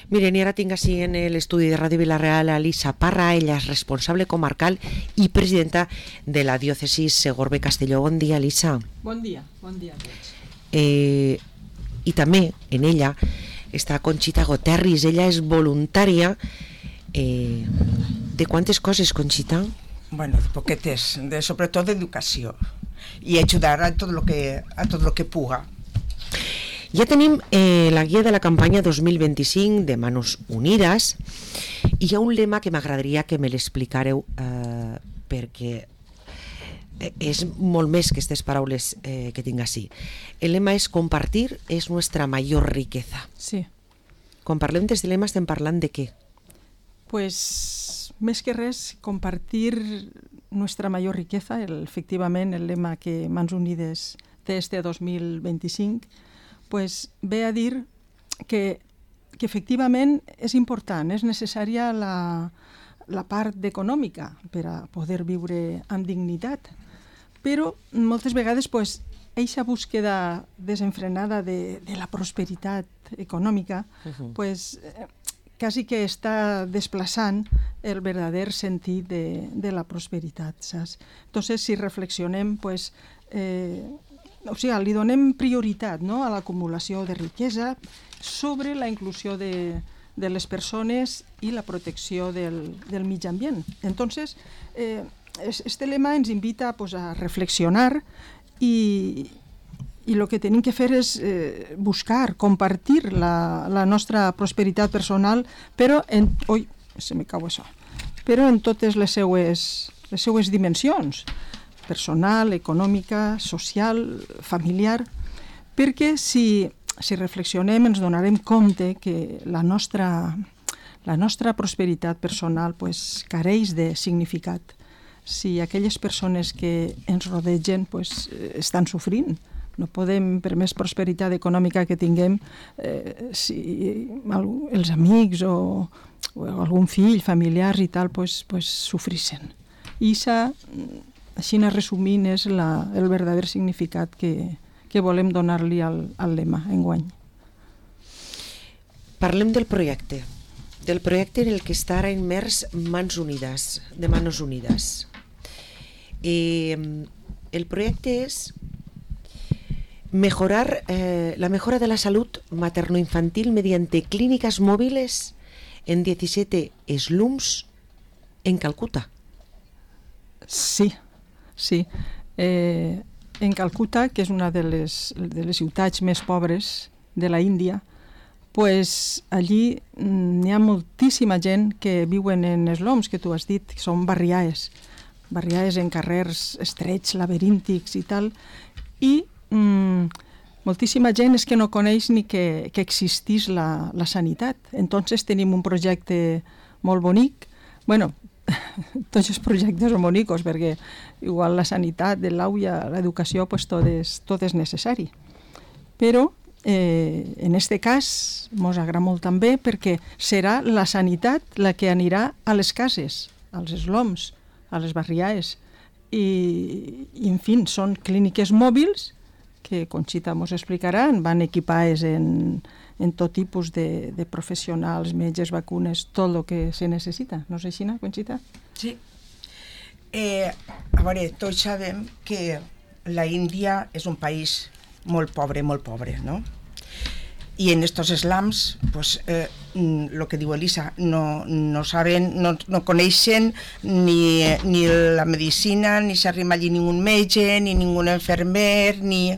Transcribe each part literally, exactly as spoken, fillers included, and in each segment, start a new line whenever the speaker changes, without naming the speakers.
Miren, y ahora tengo así en el estudio de Radio Vila-real a Elisa Parra. Ella es responsable comarcal y presidenta de la diócesis Segorbe-Castelló. Bon dia, Elisa.
Bon dia, bon dia a tots.
Eh, y también en ella está Conchita Goterris. Ella es voluntaria. Eh, ¿De cuántas cosas, Conchita?
Bueno, de poquetes, de, sobre todo de educació i ajudar a tot lo que, a tot lo que puga.
Ja tenim eh, la guia de la campanya dos mil vint-i-cinc de Manos Unides i hi ha un lema que m'agradaria que me l'explicareu eh, perquè és molt més que aquestes paraules eh, que tinc així. El lema és compartir és nuestra mayor riqueza.
Sí.
Quan parlem d'aquest lema estem parlant de què?
Pues més que res, compartir nuestra mayor riqueza, el, efectivament el lema que Mans Unides té este dos mil vint-i-cinc, pues ve a dir que, que efectivament és important, és necessària la, la part econòmica per a poder viure amb dignitat, però moltes vegades pues, eixa búsqueda desenfrenada de, de la prosperitat econòmica uh-huh. pues, eh, quasi que està desplaçant el verdader sentit de, de la prosperitat, saps? Entonces, si reflexionem, pues, eh, o sigui, li donem prioritat, no?, a l'acumulació de riquesa sobre la inclusió de, de les persones i la protecció del, del mig ambient. Entonces, eh, este lema ens invita pues, a reflexionar i, i el que tenim que fer és eh, buscar, compartir la, la nostra prosperitat personal, però en, oi, se me cau això, però en totes les seues, les seues dimensions, personal, econòmica, social, familiar, perquè si, si reflexionem ens donarem compte que la nostra, la nostra prosperitat personal pues, careix de significat. Si aquelles persones que ens rodegen pues, estan sofrint, no podem, per més prosperitat econòmica que tinguem, eh, si els amics o, o algun fill, familiars i tal, pues, pues, sofrissen. I això, així resumint, és la, el verdader significat que, que volem donar-li al, al lema enguany.
Parlem del projecte, del projecte en el que està ara immers Mans Unides, de Manos Unides. Eh, el projecte és mejorar eh, la mejora de la salud materno-infantil mediante clínicas móviles en diecisiete slums en Calcuta.
Sí, sí. Eh, en Calcuta, que és una de les, de les ciutats més pobres de la Índia, pues allí n'hi ha moltíssima gent que viuen en slums, que tu has dit, que són barriaes, barriaes en carrers estrets, laberíntics i tal, i mm, moltíssima gent és que no coneix ni que, que existís la, la sanitat. Entonces tenim un projecte molt bonic, bueno, tots els projectes són bonicos, perquè igual la sanitat, l'auia, l'educació, pues tot és, tot és necessari. Però eh, en este cas mos agrada molt també perquè serà la sanitat la que anirà a les cases, als slums, a les barriaes. I, i en fi, són clíniques mòbils que Conxita mos explicarà, van equipades en, en tot tipus de, de professionals, metges, vacunes, tot el que se necessita. No és així, Conxita?
Sí. Eh, a veure, tots sabem que la Índia és un país molt pobre, molt pobre, no? I en estos slums, pues, eh, lo que diu Elisa, no, no saben, no, no coneixen ni, ni la medicina, ni s'arriba allí ningú metge, ni ningú enfermer, ni...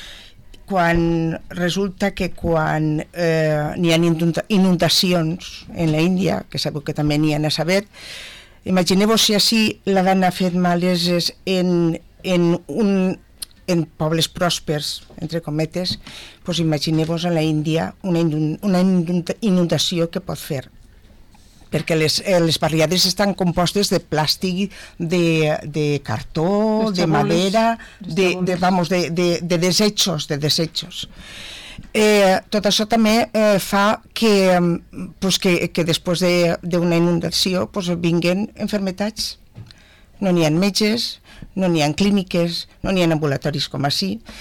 Quan resulta que quan eh, n'hi ha inundacions en la Índia, que sabeu que també n'hi ha a saber, imagineu-vos si així la van a fer maleses en, en, un, en pobles pròspers, entre cometes, doncs imagineu-vos a la Índia una, una inundació que pot fer. Perquè les, les barriades estan compostes de plàstic, de, de cartó, de madera, de, de, vamos, de, de, de desechos, de desechos. Eh, tot això també eh, fa que, pues que, que després d'una inundació pues, vinguen enfermetats. No n'hi ha metges, no n'hi ha clíniques, no n'hi ha ambulatoris com així.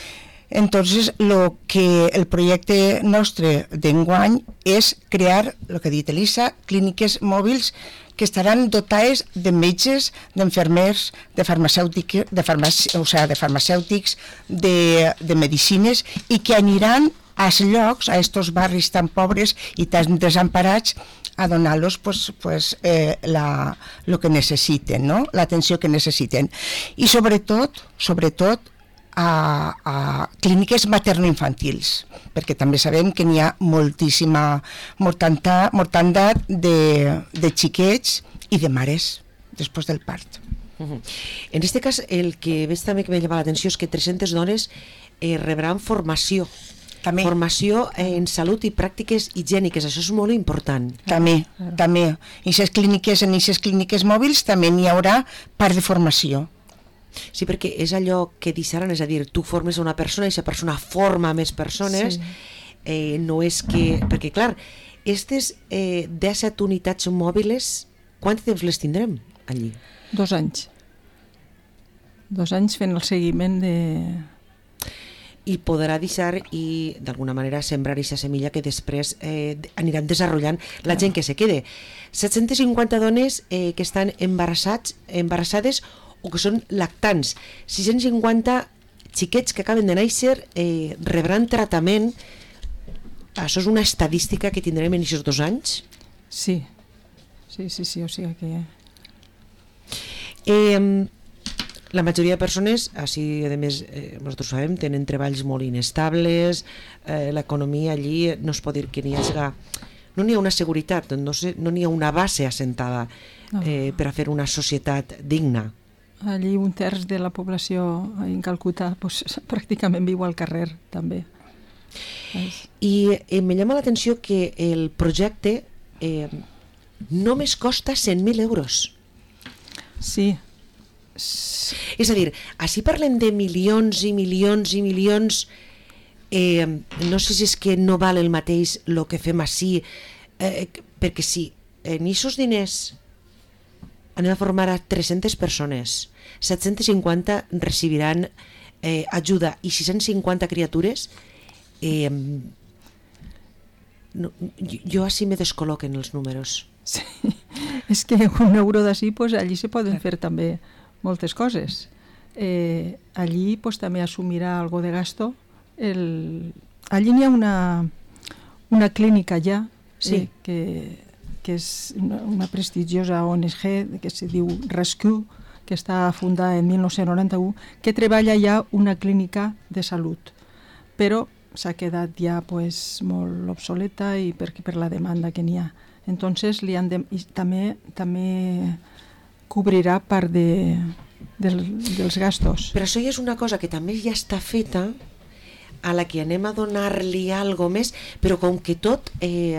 Entonces, lo que el projecte nostre d'enguany és crear, el que ha dit Elisa, clíniques mòbils que estaran dotades de metges, d'enfermers, de farmacèutics, de, farmac... o sea, de farmacèutics, de, de medicines, i que aniran als llocs, a estos barris tan pobres i tan desemparats, a donar-los pues, pues, eh, la, lo que necessiten, no? L'atenció que necessiten. I sobretot, sobretot, a, a clíniques materno-infantils, perquè també sabem que n'hi ha moltíssima mortanda, mortandat de, de xiquets i de mares després del part.
Uh-huh. En aquest cas, el que veig també que m'ha llamat l'atenció és que tres-centes dones eh, rebran formació. També. Formació en salut i pràctiques higièniques, això és molt important.
També, també. I en clíniques, en aquestes clíniques mòbils també n'hi haurà part de formació.
Sí, perquè és allò que deixaran, és a dir, tu formes una persona i aquesta persona forma més persones, sí. eh, no és que... Perquè, clar, aquestes eh, disset unitats mòbils, quant temps les tindrem allí?
Dos anys. Dos anys fent el seguiment de...
I podrà deixar i d'alguna manera sembrar aquesta semilla que després eh, aniran desenvolupant la gent que se quede. set-centes cinquanta dones eh, que estan embarassats, embarassades o que són lactants. sis-cents cinquanta xiquets que acaben de néixer eh, rebran tractament. Això és una estadística que tindrem en aquests dos anys?
Sí, sí, sí, sí, o sigui que...
Eh, la majoria de persones, així a més eh, nosaltres sabem, tenen treballs molt inestables, eh, l'economia allí no es pot dir que n'hi hagi, no n'hi ha una seguretat, no, sé, no n'hi ha una base assentada eh, per a fer una societat digna.
Allí un terç de la població en Calcuta pues, pràcticament viu al carrer també.
I eh, me llama l'atenció que el projecte eh, només costa cent mil euros.
Sí.
És a dir, així parlem de milions i milions i milions, eh, no sé si és que no val el mateix el que fem així, eh, perquè si en aquests diners anem a formar a tres-centes persones, set-cents cinquanta recibiran eh, ajuda i sis-cents cinquanta criatures, eh, no, jo, jo així me descol·loquen els números.
Sí, és que un euro d'ací, pues, allí se poden fer també moltes coses. Eh, allí pues, també assumirà algo de gasto. El... Allí n'hi ha una, una clínica ja, sí. eh, que, que és una, una prestigiosa O N G que se diu Rescue, que està fundada en dinou noranta-u, que treballa ja una clínica de salut, però s'ha quedat ja pues, molt obsoleta i per, per la demanda que n'hi ha. Entonces, li han de, i també, també cobrirà part de, del, dels gastos.
Però això ja és una cosa que també ja està feta, a la que anem a donar-li algo més, però com que tot eh,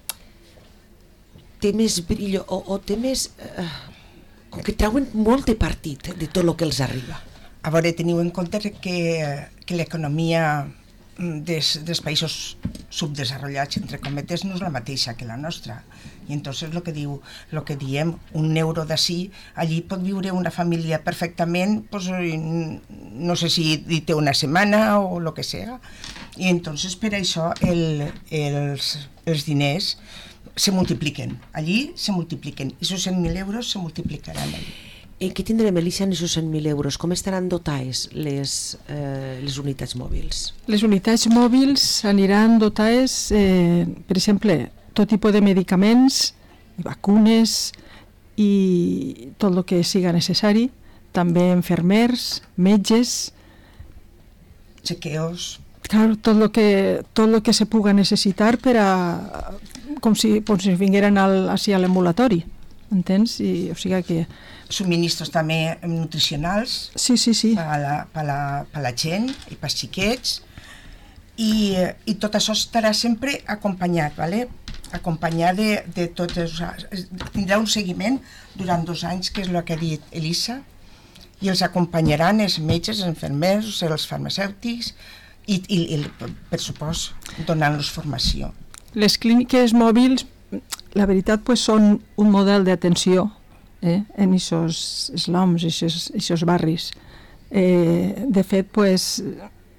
té més brillo o, o té més... Eh, com que treuen molt de partit de tot el que els arriba.
A veure, teniu en compte que, que l'economia des, dels països subdesenvolupats, entre cometes, no és la mateixa que la nostra. I entonces lo que diu, lo que diem, un euro d'ací, allí pot viure una família perfectament, pues, no sé si té una setmana o lo que sea. I entonces per això el, els, els diners se multipliquen. Allí se multipliquen. I esos cent mil euros se multiplicaran allí.
En què tindrem, Elisa, en aquests cent mil euros? Com estaran dotades les, eh, les unitats mòbils?
Les unitats mòbils aniran dotades, eh, per exemple, tot tipus de medicaments, vacunes i tot el que siga necessari, també enfermers, metges,
chequeos,
claro, tot el que, tot lo que se puga necessitar per a, com si, com si vingueren al, així a l'ambulatori, entens? I, o sigui que...
Subministros també nutricionals,
sí, sí, sí.
per a la, per la, per la gent i pels xiquets, i, i tot això estarà sempre acompanyat, ¿vale? acompanyat de, de tot, tindrà un seguiment durant dos anys, que és el que ha dit Elisa, i els acompanyaran els metges, els infermers, els farmacèutics i, i, i per supost, donant-los formació.
Les clíniques mòbils, la veritat, pues, són un model d'atenció eh, en aquests slums, en aquests barris. Eh, de fet, pues,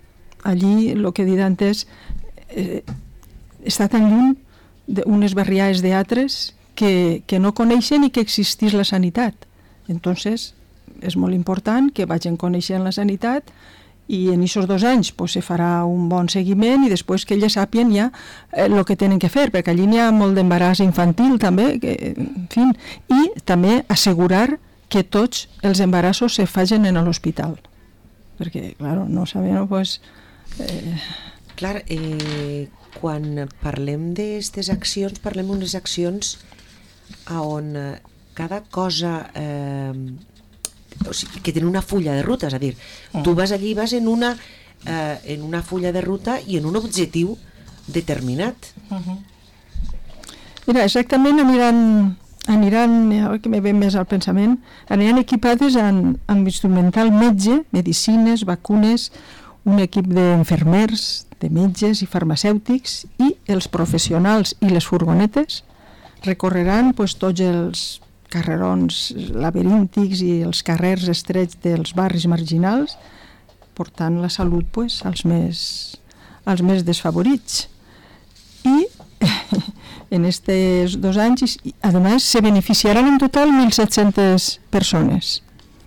allí el que he dit antes eh, està tan lluny d'unes barriades d'altres que, que no coneixen i que existís la sanitat. Entonces és molt important que vagin coneixent la sanitat i en aquests dos anys pues, se farà un bon seguiment i després que elles sàpien ja el eh, que tenen que fer, perquè allí n'hi ha molt d'embaràs infantil també, que, en fi, i també assegurar que tots els embarassos se facin en l'hospital. Perquè, clar, no sabem, pues... Eh...
Clar, eh, quan parlem d'aquestes accions, parlem d'unes accions on cada cosa... Eh, o sigui, que tenen una fulla de ruta, és a dir, mm. tu vas allí i vas en una, eh, en una fulla de ruta i en un objectiu determinat.
Uh-huh. Mira, exactament aniran... aniran, ara que me ve més al pensament, aniran equipades amb, amb instrumental metge, medicines, vacunes, un equip d'enfermers, de metges i farmacèutics, i els professionals i les furgonetes recorreran pues, tots els carrerons laberíntics i els carrers estrets dels barris marginals, portant la salut pues, als, més, als més desfavorits. I en estos dos anys, además, se beneficiaran en total mil set-centes persones.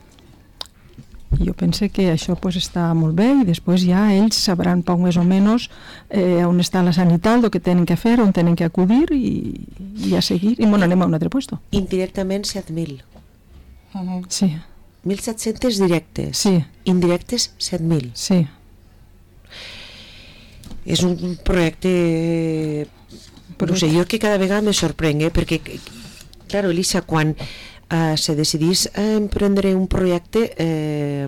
Jo penso que això pues, està molt bé i després ja ells sabran poc més o menys eh, on està la sanitat, el que tenen que fer, on tenen que acudir i, i a seguir. I bueno, anem a un altre puesto.
Indirectament set mil.
Uh-huh. Sí.
mil set-cents directes.
Sí.
Indirectes set mil.
Sí.
És un projecte... Però no sé, jo que cada vegada me sorprèn, eh? Perquè, claro, Elisa, quan eh, se decidís a emprendre un projecte, eh,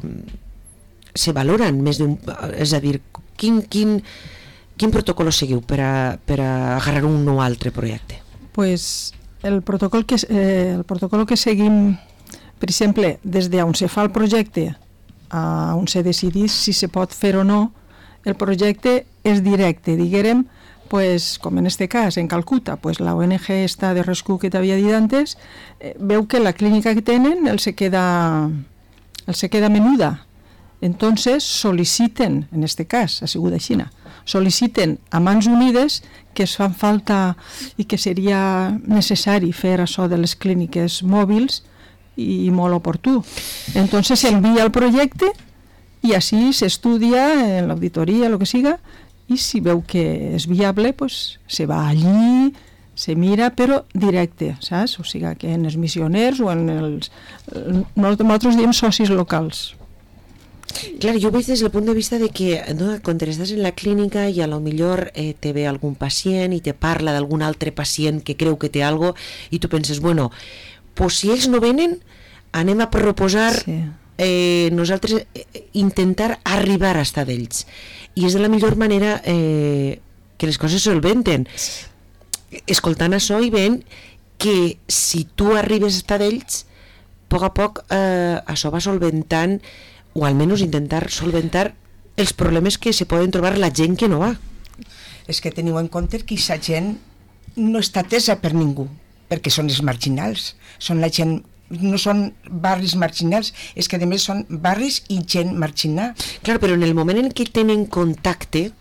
se valoren més d'un... És a dir, quin, quin, quin protocol seguiu per a, per a agarrar un o altre projecte?
Pues el protocol que, eh, el protocol que seguim, per exemple, des d'on se fa el projecte a on se decidís si se pot fer o no, el projecte és directe, diguérem, pues, com en este cas, en Calcuta, pues, la O N G esta de Rescue que t'havia dit antes, eh, veu que la clínica que tenen el se queda, el se queda menuda. Entonces soliciten, en este cas, ha sigut així, soliciten a Mans Unides que es fan falta i que seria necessari fer això de les clíniques mòbils i molt oportú. Entonces s'envia el projecte i així s'estudia en l'auditoria, el que siga, i si veu que és viable, pues, se va allí, se mira, però directe, saps? O sigui, que en els missioners o en els... Nosaltres diem socis locals.
Clar, jo ho veig des del punt de vista de que no, quan estàs en la clínica i a lo millor eh, te ve algun pacient i te parla d'algun altre pacient que creu que té algo i tu penses, bueno, pues si ells no venen, anem a proposar... Sí. Eh, nosaltres eh, intentar arribar a estar d'ells i és de la millor manera eh, que les coses solventen escoltant això i veient que si tu arribes a estar d'ells a poc a poc eh, això va solventant o almenys intentar solventar els problemes que se poden trobar la gent que no va.
És que teniu en compte que aquesta gent no està atesa per ningú perquè són els marginals, són la gent, no són barris marginals, és que a més són barris i gent marginal.
Clar, però en el moment en què tenen contacte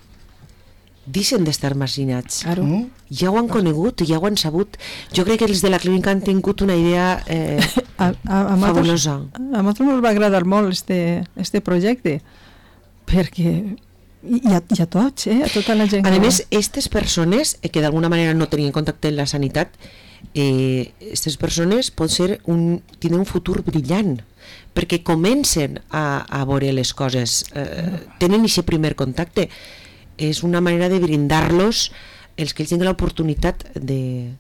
deixen d'estar marginats.
Claro.
Mm? Ja ho han conegut, ja ho han sabut. Jo crec que els de la clínica han tingut una idea eh,
a, a, a
fabulosa.
A nosaltres ens va agradar molt este, este projecte perquè i a, i a tots, eh? A tota la gent.
A més, aquestes persones eh, que d'alguna manera no tenien contacte amb la sanitat, aquestes eh, persones pot ser un, tenen un futur brillant perquè comencen a, a veure les coses, eh, tenen aquest primer contacte. És una manera de brindar-los els que ells tenen l'oportunitat de...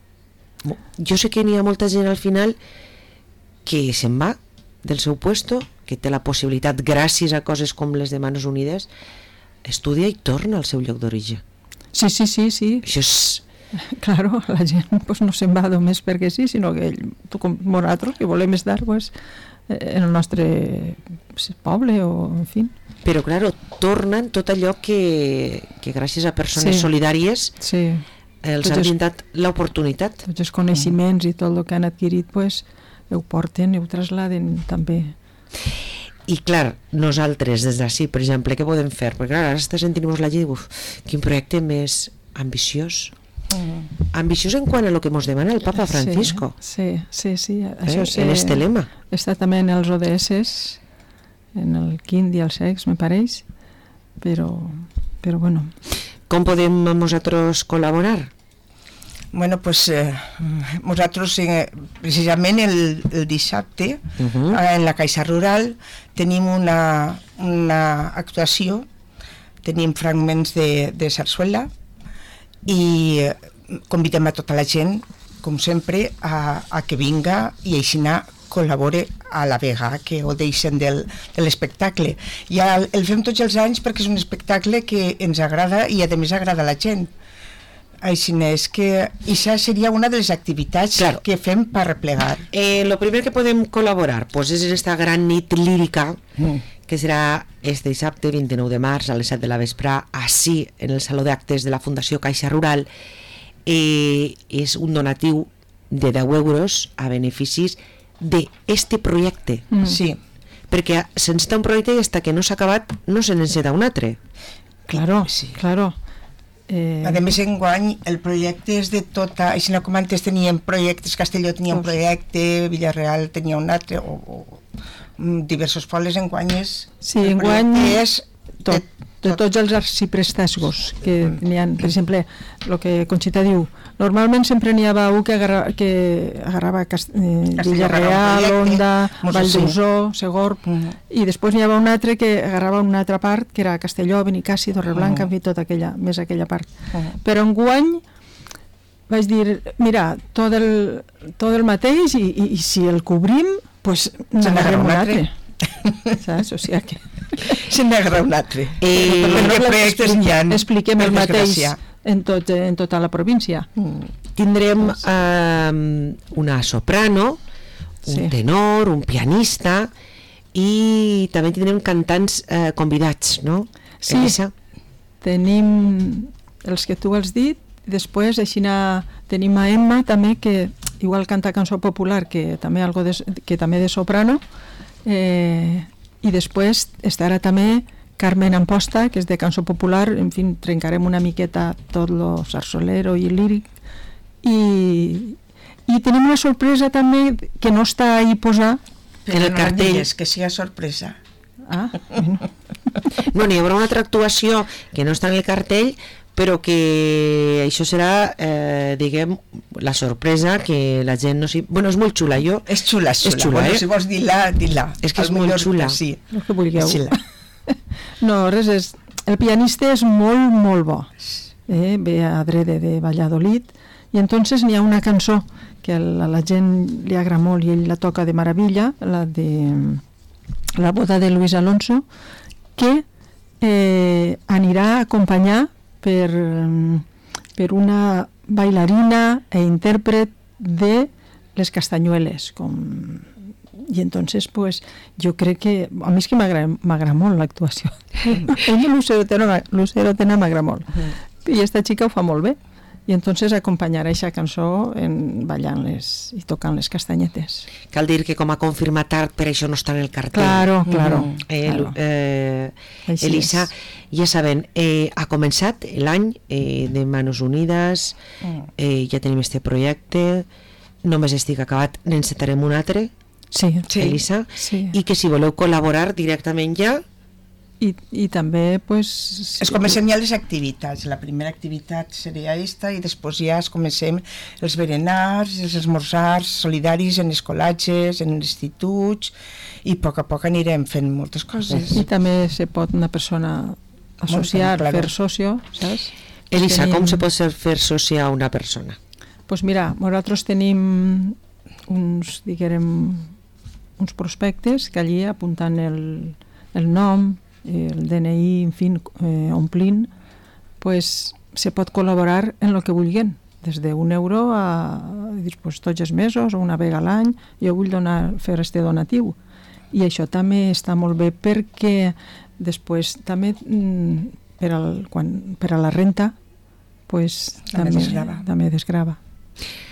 Jo sé que n'hi ha molta gent al final que se'n va del seu puesto, que té la possibilitat, gràcies a coses com les de Mans Unides, estudia i torna al seu lloc d'origen.
Sí, sí, sí, sí.
Això és...
Claro, la gent pues, no se'n va només perquè sí, sinó que ell, tu com nosaltres que volem estar pues, en el nostre poble o en fi.
Però claro, tornen tot allò que, que gràcies a persones
sí.
solidàries
sí.
els tots han brindat l'oportunitat.
Tots els coneixements mm. i tot el que han adquirit pues, ho porten i ho trasladen també.
I clar, nosaltres des d'ací, per exemple, què podem fer? Perquè clar, ara està sentint-nos la llei, uf, quin projecte més ambiciós. Mm. Ambiciós en quant a lo que ens demana el Papa Francisco.
Sí, sí, sí. sí.
Eh?
Això sí,
en este lema.
Està també en els O D S, en el quinze i el sex, me pareix, però, però bueno.
Com podem nosaltres col·laborar?
Bueno, pues eh, nosaltres eh, precisament el, el dissabte uh -huh. eh, en la Caixa Rural tenim una, una actuació, tenim fragments de, de sarsuela i eh, convidem a tota la gent, com sempre, a, a que vinga i així col·labore a la vegada que ho deixen del, de l'espectacle. Ja el, el fem tots els anys perquè és un espectacle que ens agrada i a més agrada a la gent. Així és que això seria una de les activitats claro. que fem per replegar.
Eh, lo primer que podem col·laborar pues, és en esta gran nit lírica mm. que serà este dissabte vint-i-nou de març a les set de la vesprà, així en el Saló d'Actes de la Fundació Caixa Rural. Eh, és un donatiu de deu euros a beneficis d'este projecte.
Mm.
Sí.
Perquè s'enceta un projecte i fins que no s'ha acabat no se n'enceta un altre.
Claro, sí. claro.
Eh... A més, enguany el projecte és de tota, així com antes teníem projectes, Castelló tenia un projecte, Villarreal tenia un altre, o, o diversos pobles, enguany és...
Sí, enguany és tot, de, de tots els arciprestesgos que n'hi ha, per exemple, el que Conxita diu, normalment sempre n'hi havia un que, agarra, que agarrava Cast eh, Villarreal, Onda, Valldosó, Segorb, mm. i després n'hi havia un altre que agarrava una altra part, que era Castelló, Benicàssim, Torreblanca, mm. en fi, tota aquella, més aquella part. Mm. Però enguany vaig dir, mira, tot el, tot el mateix i, i, i si el cobrim, pues n'agarrem un altre. Saps? O sigui que...
Se n'agarra un altre.
Eh, no expliquem, expliquem el mateix en, tot, en tota la província.
Mm. Tindrem eh, una soprano, un sí. tenor, un pianista i també tindrem cantants eh, convidats, no?
Sí, Elisa? Tenim els que tu has dit, després així tenim a Emma també, que igual canta cançó popular, que també algo de, que també de soprano, eh, i després estarà també Carmen Amposta, que és de cançó popular, en fi, trencarem una miqueta tot lo sarsolero i líric, i, i tenim una sorpresa també que no està ahí posada
en el cartell, que sigui sorpresa.
Ah, bueno.
No, n'hi haurà una altra actuació que no està en el cartell, però que això serà, eh, diguem, la sorpresa que la gent no s'hi... Bueno, és molt xula, jo...
És xula, és xula.
És xula,
bueno,
eh?
Si vols dir-la, dir-la.
És que és molt xula.
Sí.
El que vulgueu. No, res és... El pianista és molt, molt bo. Eh? Ve a adrede de Valladolid i entonces n'hi ha una cançó que a la gent li agrada molt i ell la toca de meravella, la de la boda de Luis Alonso, que eh, anirà a acompanyar per, per una bailarina e intèrpret de les Castanyueles, com... i entonces pues jo crec que a mi és que m'agrada molt l'actuació. Ell Lucero Tena m'agrada molt i esta xica ho fa molt bé i entonces acompanyarà aquesta cançó en ballant-les i tocant les castanyetes.
Cal dir que com a confirmat art per això no està en el cartell.
Claro, claro.
Mm. Eh, claro. Eh, Elisa, ja saben, eh, ha començat l'any eh, de Manos Unides, eh, ja tenim este projecte, només estic acabat, n'encetarem un altre,
sí,
Elisa,
sí.
I que si voleu col·laborar directament ja...
I, i també pues,
sí. Es comencen ja les activitats. La primera activitat seria esta i després ja es comencem els berenars, els esmorzars solidaris en escolatges, en instituts i a poc a poc anirem fent moltes coses.
I també se pot una persona associar, claro. Fer socio, saps?
Elisa, tenim... com se pot fer soci a una persona?
Pues mira, nosaltres tenim uns, diguem, uns prospectes que allí apuntant el, el nom, el D N I, en fi, eh, omplint, pues se pot col·laborar en el que vulguin, des d'un euro a pues, tots els mesos o una vegada a l'any. Jo vull donar, fer este donatiu. I això també està molt bé perquè després també per, al, quan, per a la renta pues, també, també desgrava.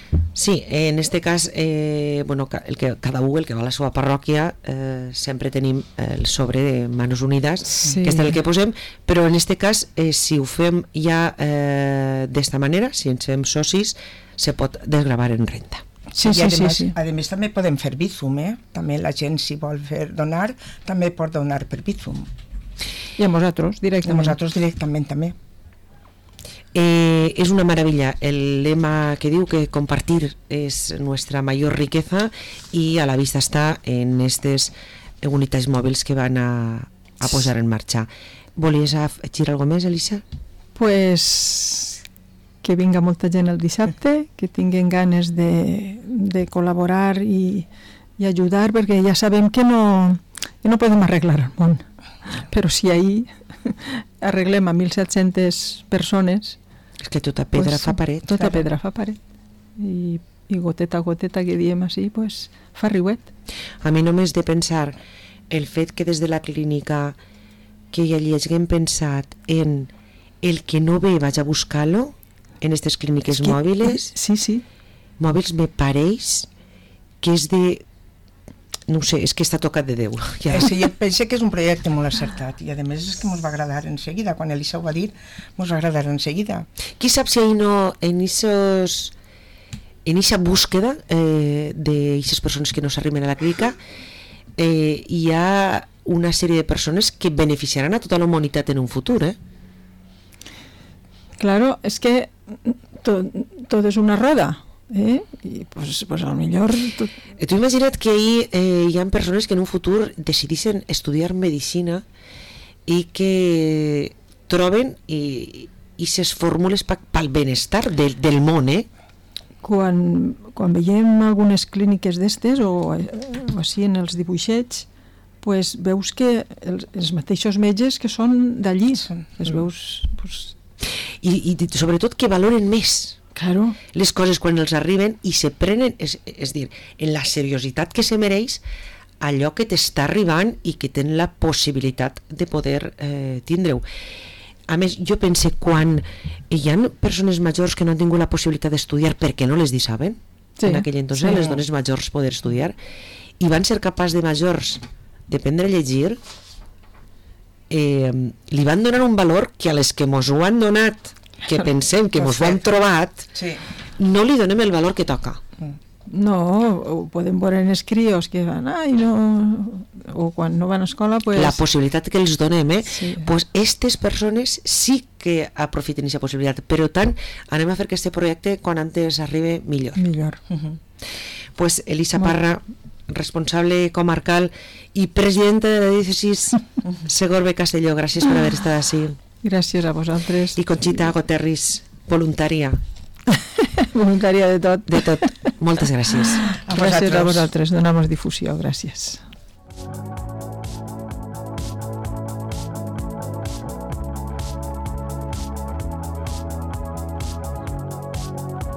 Sí, en este cas, eh, bueno, el que, cada un, el que va a la seva parròquia, eh, sempre tenim el sobre de Manos Unides, sí. que és el que posem, però en este cas, eh, si ho fem ja eh, d'esta manera, si ens fem socis, se pot desgravar en renta.
Sí, sí,
I además,
sí, sí.
a més també podem fer Bizum, eh? També la gent, si vol fer donar, també pot donar per Bizum.
I a nosaltres, directament.
A nosaltres directament també.
Eh, es una maravilla el lema que diu que compartir es nuestra mayor riqueza y a la vista está en estes unitats mòbils que van a, a posar en marxa. Volies afegir alguna més, Elisa?
Pues que vinga molta gent el dissabte, que tinguin ganes de, de col·laborar i, i ajudar, perquè ja sabem que no, que no podem arreglar el món, però si ahir arreglem a mil set-centes persones,
és que tota pedra
pues,
fa paret.
Tota pedra fa paret. I, i goteta a goteta, que diem així, pues, fa riuet.
A mi només de pensar el fet que des de la clínica que ja li haguem pensat en el que no ve vaig a buscar-lo en aquestes clíniques
Es que,
mòbils,
sí, sí.
mòbils me pareix que és de... no sé, és que està tocat de Déu. Ja.
Eh, sí, jo penso que és un projecte molt acertat i a més és que ens va agradar en seguida, quan Elisa ho va dir ens va agradar en seguida.
Qui sap si ahí no, en esos en esa búsqueda eh, de esas persones que no s'arriben a la clínica, eh, hi ha una sèrie de persones que beneficiaran a tota la humanitat en un futur, eh?
Claro, és que tot, tot és una roda. Eh? I pues, pues a lo millor tot...
Tu imagina't que ahí eh, hi ha persones que en un futur decidissin estudiar medicina i que troben i, i ses fórmules pel benestar del, del món, eh?
Quan, quan veiem algunes clíniques d'estes o, o així en els dibuixets, pues veus que els, els mateixos metges que són d'allí, els veus... Pues...
I, i sobretot que valoren més
Claro.
les coses quan els arriben i se prenen, és, és dir, en la seriositat que se mereix allò que t'està arribant i que ten la possibilitat de poder eh, tindre-ho. A més, jo pense, quan hi ha persones majors que no han tingut la possibilitat d'estudiar perquè no les deixaven, sí, en aquell entonces, sí. Les dones majors poder estudiar, i van ser capaços de majors d'aprendre a llegir, eh, li van donar un valor que a les que mos ho han donat, que pensem que mos ho han trobat, sí. No li donem el valor que toca.
No, ho podem veure en els crios que van, ai, no... o quan no van a escola, pues...
La possibilitat que els donem, eh?
Sí.
Pues aquestes persones sí que aprofiten aquesta possibilitat, però tant anem a fer que este projecte quan antes arribi millor.
Millor.
Uh-huh. Pues Elisa Parra, responsable comarcal i presidenta de la diòcesis Segorbe Castelló, gràcies per haver estat així.
Gràcies a vosaltres.
I Conxita Goterris, voluntària.
Voluntària de tot.
De tot. Moltes gràcies.
Gràcies a vosaltres, donamos difusió, gràcies.